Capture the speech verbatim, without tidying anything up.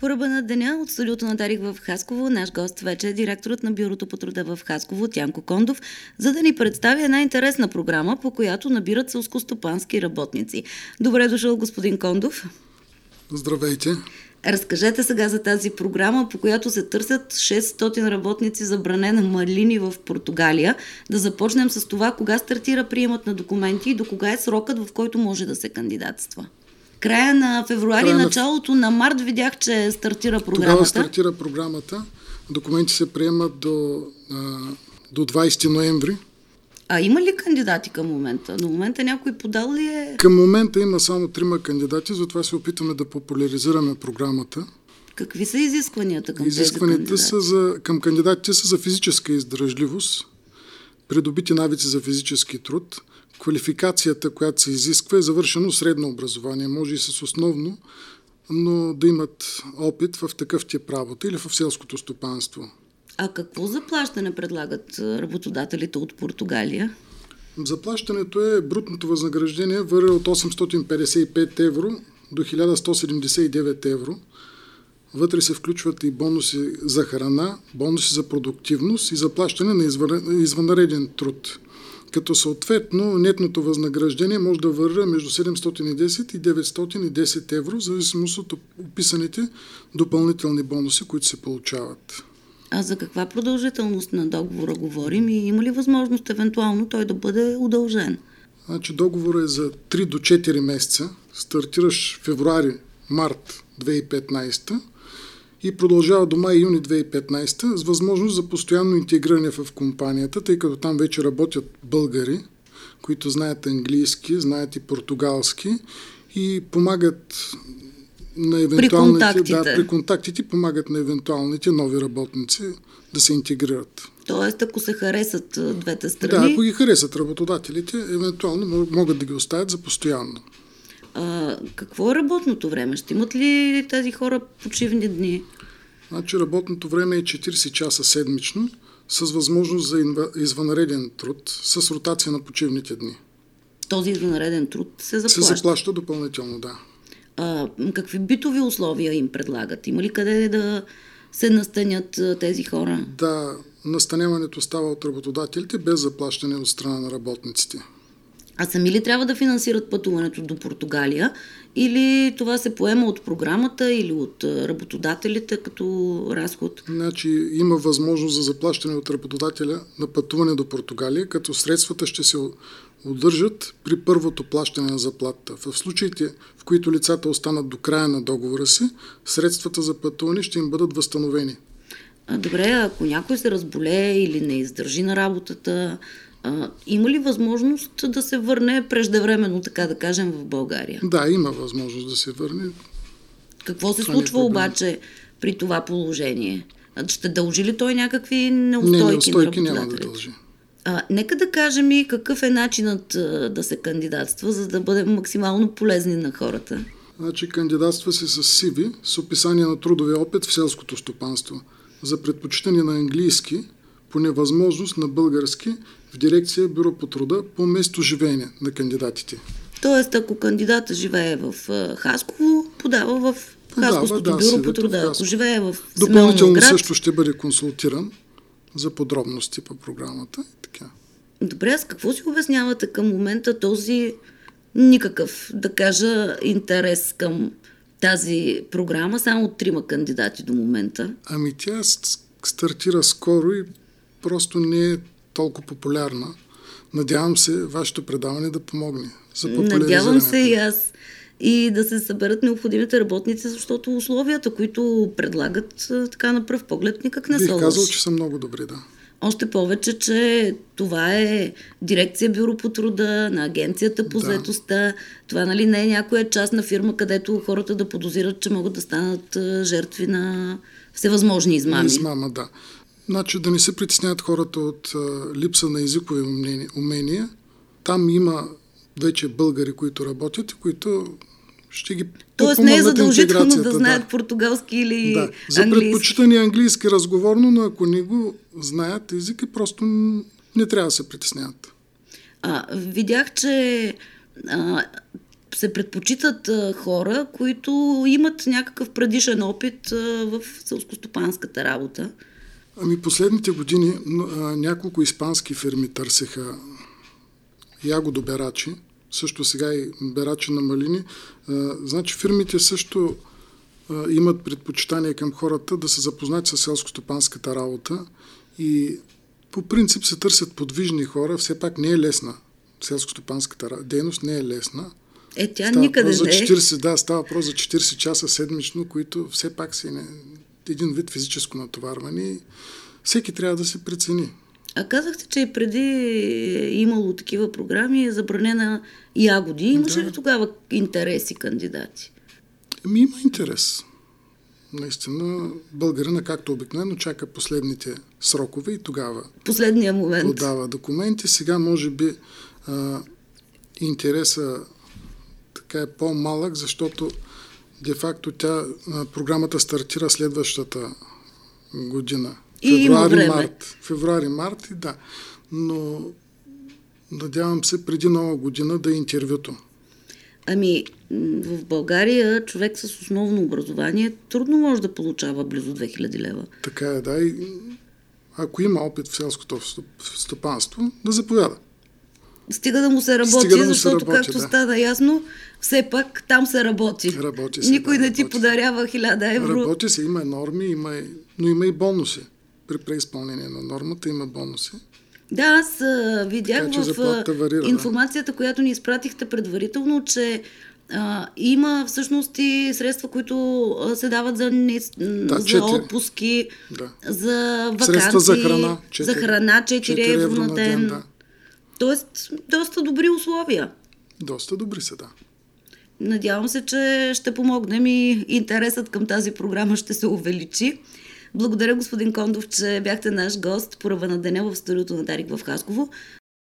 По ръба на деня от студиото на Дарик в Хасково, наш гост вече е директорът на Бюрото по труда в Хасково Тянко Кондов, за да ни представи една интересна програма, по която набират селскостопански работници. Добре дошъл, господин Кондов. Здравейте. Разкажете сега за тази програма, по която се търсят шестстотин работници за бране на малини в Португалия. Да започнем с това, кога стартира приемът на документи и до кога е срокът, в който може да се кандидатства. Края на февруари, Края на... началото на март видях, че стартира програмата. Тогава стартира програмата. Документи се приемат до, а, до двайсети ноември. А има ли кандидати към момента? До момента някой подал ли е? Към момента има само трима кандидати, затова се опитваме да популяризираме програмата. Какви са изискванията към Изискванията тези кандидати? Са за, към кандидатите са за физическа издръжливост, придобити навици за физически труд. Квалификацията, която се изисква, е завършено средно образование. Може и с основно, но да имат опит в такъв тип работа или в селското стопанство. А какво заплащане предлагат работодателите от Португалия? Заплащането е брутното възнаграждение варира от осемстотин петдесет и пет евро до хиляда сто седемдесет и девет евро. Вътре се включват и бонуси за храна, бонуси за продуктивност и заплащане на извънреден труд. Като съответно нетното възнаграждение може да варира между седемстотин и десет и деветстотин и десет евро, в зависимост от описаните допълнителни бонуси, които се получават. А за каква продължителност на договора говорим и има ли възможност евентуално той да бъде удължен? Значи договорът е за три до четири месеца, стартираш февруари-март две хиляди и петнайсета и продължава до май-юни две хиляди и петнайсета с възможност за постоянно интегриране в компанията, тъй като там вече работят българи, които знаят английски, знаят и португалски и помагат на евентуалните, при контактите. Да, при контактите помагат на евентуалните нови работници да се интегрират. Тоест, ако се харесат двете страни... Да, ако ги харесат работодателите, евентуално могат да ги оставят за постоянно. А, какво е работното време? Ще имат ли тези хора почивни дни? Значи работното време е четирийсет часа седмично, с възможност за извънреден труд, с ротация на почивните дни. Този извънреден труд се заплаща? Се заплаща допълнително, да. А, какви битови условия им предлагат? Има ли къде да се настанят тези хора? Да, настаняването става от работодателите без заплащане от страна на работниците. А сами ли трябва да финансират пътуването до Португалия или това се поема от програмата или от работодателите като разход? Значи има възможност за заплащане от работодателя на пътуване до Португалия, като средствата ще се удържат при първото плащане на заплатата. В случаите, в които лицата останат до края на договора си, средствата за пътуване ще им бъдат възстановени. А, добре, ако някой се разболее или не издържи на работата, а, има ли възможност да се върне преждевременно, така да кажем, в България? Да, има възможност да се върне. Какво се това случва обаче при това положение? Ще дължи ли той някакви неустойки, не, неустойки на няма да дължи. А, нека да кажем и какъв е начинът а, да се кандидатства, за да бъдем максимално полезни на хората. Значи кандидатства се с си ви, с описание на трудовия опит в селското стопанство. За предпочитане на английски, по невъзможност на български, в дирекция Бюро по труда по место живеене на кандидатите. Тоест, ако кандидата живее в Хасково, подава в Хасковското да, бюро по труда. Ако живее в допълнително град, също ще бъде консултиран за подробности по програмата. Така. Добре, а с какво си обяснявате към момента този никакъв, да кажа, интерес към тази програма? Само трима кандидати до момента. Ами тя стартира скоро и просто не е толкова популярна. Надявам се вашето предаване да помогне за популяризирането. Надявам се и аз. И да се съберат необходимите работници, защото условията, които предлагат, така на пръв поглед никак не са лоши. Бих казал, че са много добри, да. Още повече, че това е дирекция Бюро по труда, на агенцията по да. заетостта. Това, нали, не е някоя частна фирма, където хората да подозират, че могат да станат жертви на всевъзможни измами. Измама, да. Значи да не се притесняват хората от а, липса на езикови умения. Там има вече българи, които работят, които ще ги Тоест не е задължително да знаят да. португалски или да. английски. За предпочитане английски разговорно, но ако не го знаят езика, просто не трябва да се притесняват. А, видях, че а, се предпочитат а, хора, които имат някакъв предишен опит а, в селскостопанската работа. Ами последните години а, няколко испански фирми търсеха ягодоберачи, също сега и берачи на малини. А, значи фирмите също а, имат предпочитание към хората да се запознат с селскостопанската работа и по принцип се търсят подвижни хора. Все пак не е лесна. Селскостопанската дейност не е лесна. Е, тя става никъде за не е. четирийсет, да, става въпрос за четирийсет часа седмично, които все пак си не, един вид физическо натоварване и всеки трябва да се прецени. А казахте, че и преди е имало такива програми, е забранена ягоди. Имаше Да. ли тогава интереси кандидати? Ами има интерес. Наистина, българина, както обикновено, чака последните срокове и тогава Последния момент. подава документи. Сега може би а, интереса така е по-малък, защото де-факто тя, а, програмата стартира следващата година. И има време. Март. Февруари-март, да. Но надявам се преди нова година да е интервюто. Ами, м, в България човек с основно образование трудно може да получава близо две хиляди лева. Така е, да. И ако има опит в селското стопанство, да заповяда. Стига да му се работи, Стига да му се защото, работи, както да. стана ясно, все пак там се работи. Работи се, Никой да, не ти работи. подарява хиляда евро. Работи се, има норми, има, и- но има и бонуси. При преизпълнение на нормата има бонуси. Да, аз а, видях Така че в заплатата варира, да. информацията, която ни изпратихте предварително, че а, има всъщност и средства, които а, се дават за, не, Да, за четири. отпуски, Да. за ваканции, Средства за храна. за храна четири евро на ден. да. Тоест, доста добри условия. Доста добри са, да. Надявам се, че ще помогнем и интересът към тази програма ще се увеличи. Благодаря, господин Кондов, че бяхте наш гост по ръба на деня в студиото на Дарик в Хасково.